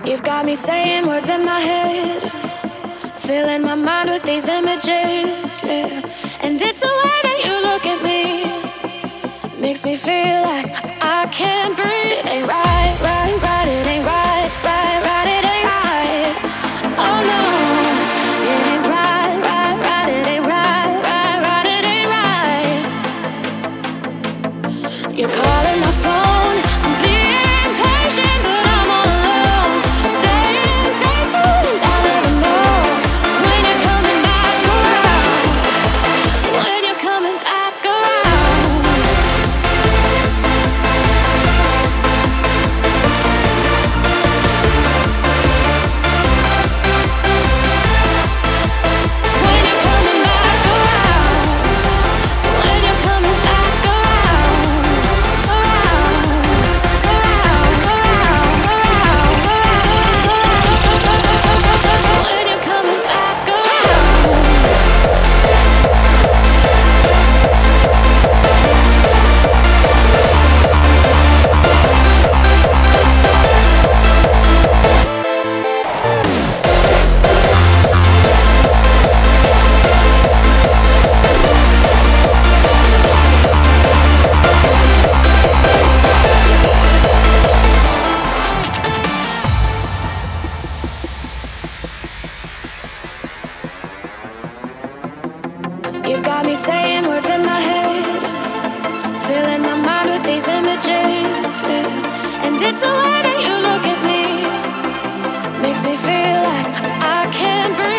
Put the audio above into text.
You've got me saying words in my head, filling my mind with these images, yeah. And it's the way that you look at me, makes me feel like I can't breathe. It ain't right, right, right, it ain't right, right, right, it ain't right. Oh no, it ain't right, right, right, it ain't right, right, right, it ain't right. You're calling my phone, I'm being patient, but I'm all alone. Staying faithful, I'll never know when you're coming back around. When you're coming back around. When you're coming back around. When you're coming back around. When you're coming back around. You've got me saying words in my head, filling my mind with these images, yeah. And it's the way that you look at me, makes me feel like I can't breathe.